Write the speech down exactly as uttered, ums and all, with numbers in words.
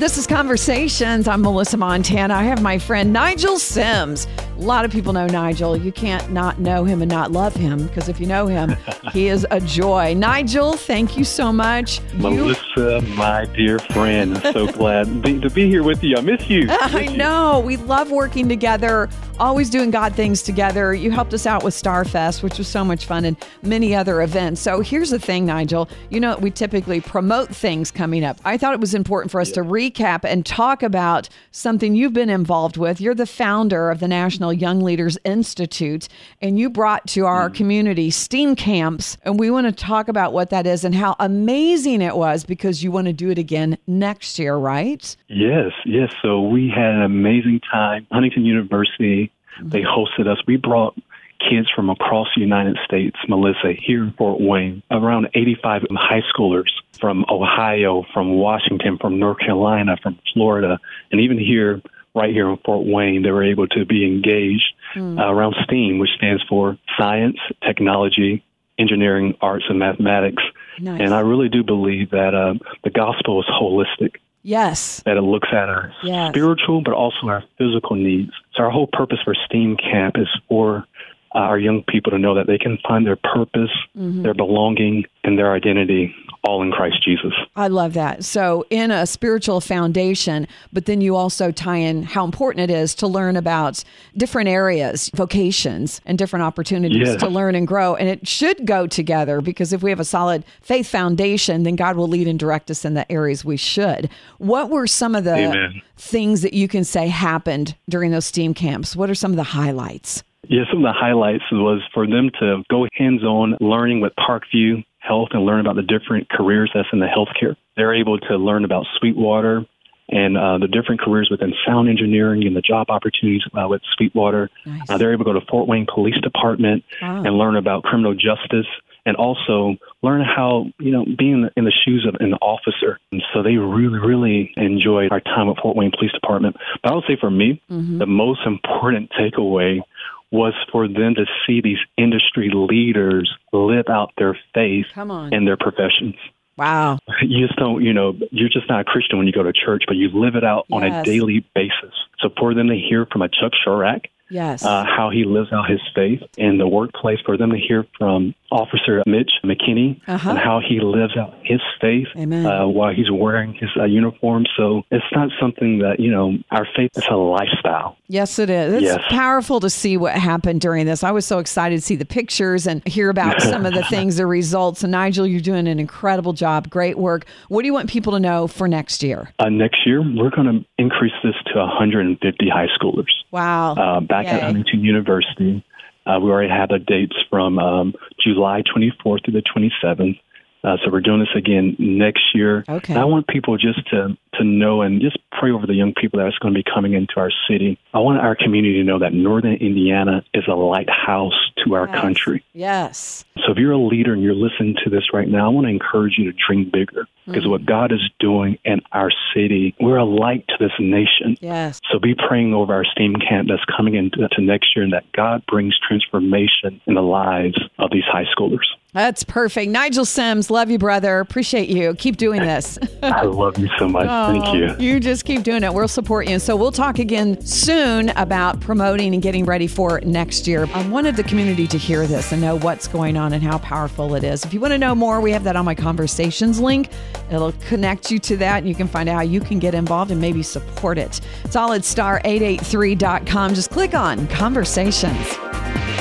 This is Conversations. I'm Melissa Montana. I have my friend Nigel Sims. A lot of people know Nigel. You can't not know him and not love him, because if you know him, he is a joy. Nigel, thank you so much. Melissa, you... my dear friend, I'm so glad be, to be here with you. I miss you. I, miss I know. You. We love working together, always doing God things together. You helped us out with Starfest, which was so much fun, and many other events. So here's the thing, Nigel. You know, we typically promote things coming up. I thought it was important for us yeah. to recap and talk about something you've been involved with. You're the founder of the National Young Leaders Institute, and you brought to our mm. community STEAM camps, and we want to talk about what that is and how amazing it was, because you want to do it again next year, right? Yes, yes. So we had an amazing time. Huntington University, mm-hmm. they hosted us. We brought kids from across the United States, Melissa, here in Fort Wayne, around eighty-five high schoolers from Ohio, from Washington, from North Carolina, from Florida, and even here, right here in Fort Wayne, they were able to be engaged mm. uh, around STEAM, which stands for science, technology, engineering, arts, and mathematics. Nice. And I really do believe that uh, the gospel is holistic. Yes. That it looks at our yes. spiritual, but also our physical needs. So our whole purpose for STEAM Camp is for uh, our young people to know that they can find their purpose, mm-hmm. their belonging, and their identity all in Christ Jesus. I love that. So in a spiritual foundation, but then you also tie in how important it is to learn about different areas, vocations, and different opportunities yes. to learn and grow. And it should go together, because if we have a solid faith foundation, then God will lead and direct us in the areas we should. What were some of the Amen. things that you can say happened during those STEAM camps? What are some of the highlights? Yeah, some of the highlights was for them to go hands-on learning with Parkview Health and learn about the different careers that's in the healthcare. They're able to learn about Sweetwater and uh, the different careers within sound engineering and the job opportunities uh, with Sweetwater. Nice. Uh, they're able to go to Fort Wayne Police Department wow. and learn about criminal justice, and also learn how, you know, being in the shoes of an officer. And so they really, really enjoyed our time at Fort Wayne Police Department. But I would say for me, mm-hmm. the most important takeaway was for them to see these industry leaders live out their faith in their professions. Wow. You just don't, you know, you're just not a Christian when you go to church, but you live it out yes. on a daily basis. So for them to hear from a Chuck Shurak, yes, uh, how he lives out his faith in the workplace, for them to hear from Officer Mitch McKinney uh-huh. and how he lives out his faith uh, while he's wearing his uh, uniform. So it's not something that, you know, our faith is a lifestyle. Yes, it is. It's yes. powerful to see what happened during this. I was so excited to see the pictures and hear about some of the things, the results. And Nigel, you're doing an incredible job. Great work. What do you want people to know for next year? Uh, next year, we're going to increase this to one hundred fifty high schoolers. Wow. Uh, back Yay. at Huntington University. Uh, we already have the dates from um, July twenty-fourth through the twenty-seventh. Uh, so we're doing this again next year. Okay. And I want people just to, to know and just pray over the young people that's going to be coming into our city. I want our community to know that Northern Indiana is a lighthouse to our yes. country. Yes. So if you're a leader and you're listening to this right now, I want to encourage you to dream bigger, because mm-hmm. what God is doing in our city, we're a light to this nation. Yes. So be praying over our STEAM camp that's coming into to next year, and that God brings transformation in the lives of these high schoolers. That's perfect. Nigel Sims, love you, brother. Appreciate you. Keep doing this. I love you so much. Oh, Thank you. You just keep doing it. We'll support you. And so we'll talk again soon about promoting and getting ready for next year. I wanted the community to hear this and know what's going on and how powerful it is. If you want to know more, we have that on my Conversations link. It'll connect you to that, and you can find out how you can get involved and maybe support it. It's all at star eight eighty-three dot com. Just click on Conversations.